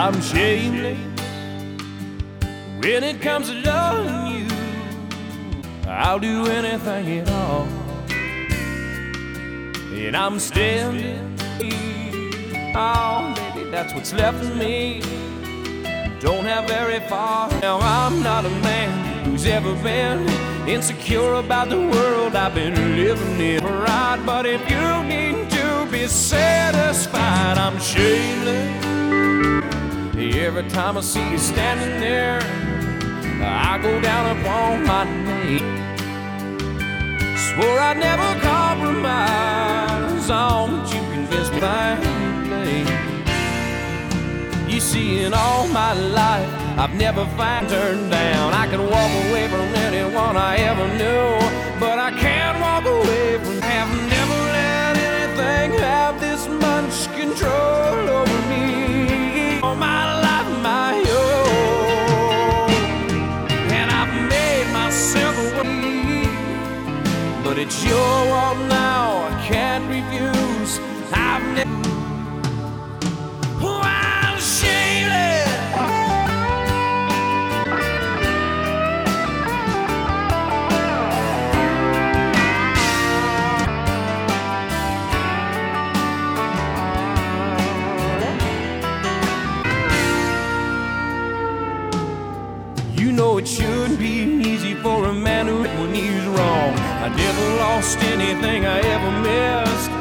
I'm shameless when it comes to loving you. I'll do anything at all, and I'm standing. Oh, baby, that's what's left of me. Don't have very far. Now I'm not a man who's ever been insecure about the world I've been living in. Right, but if you need to be satisfied, I'm shameless. Every time I see you standing there, I go down upon my knees. Swore I'd never compromise on what you convinced me to play. You see, in all my life, I've never found turned down. I can walk away from anyone I ever knew, but I can't walk away from having never let anything have this much control over me. All my life, my own, and I've made myself away. But it's your world now, I can't refuse. I've never. Oh, I'm shameless. You know it shouldn't be easy for a man who when he's wrong. I never lost anything I ever missed.